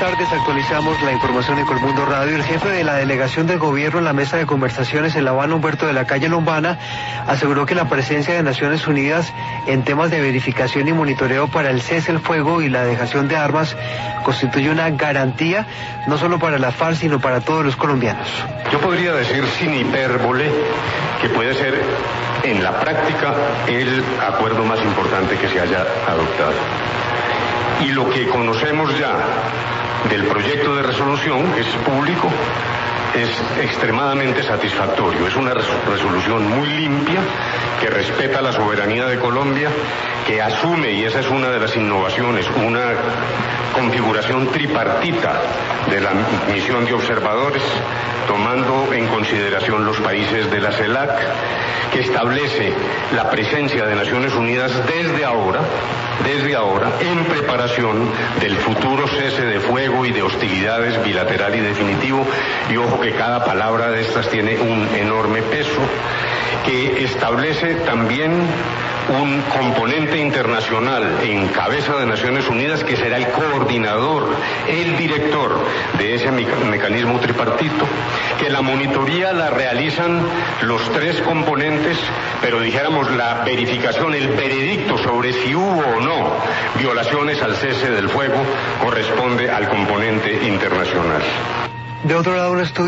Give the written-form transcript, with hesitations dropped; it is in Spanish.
tardes, actualizamos la información en Colmundo Radio. El jefe de la delegación del gobierno en la mesa de conversaciones en La Habana, Humberto de la Calle Lombana, aseguró que la presencia de Naciones Unidas en temas de verificación y monitoreo para el cese el fuego y la dejación de armas constituye una garantía no solo para la FARC, sino para todos los colombianos. Yo podría decir sin hipérbole que puede ser en la práctica el acuerdo más importante que se haya adoptado. Y lo que conocemos ya del proyecto de resolución, que es público, es extremadamente satisfactorio. Es una resolución muy limpia, que respeta la soberanía de Colombia, que asume, y esa es una de las innovaciones, una configuración tripartita de la misión de observadores, tomando en consideración los países de la CELAC, que establece la presencia de Naciones Unidas desde ahora, en preparación del futuro cese de fuego y de hostilidades bilateral y definitivo, y ojo que cada palabra de estas tiene un enorme peso, que establece también un componente internacional en cabeza de Naciones Unidas que será el coordinador, el director de ese mecanismo tripartito, que la monitoría la realizan los tres componentes, pero dijéramos la verificación, el veredicto sobre si hubo o no violaciones al cese del fuego corresponde al componente internacional. De otro lado, un estudio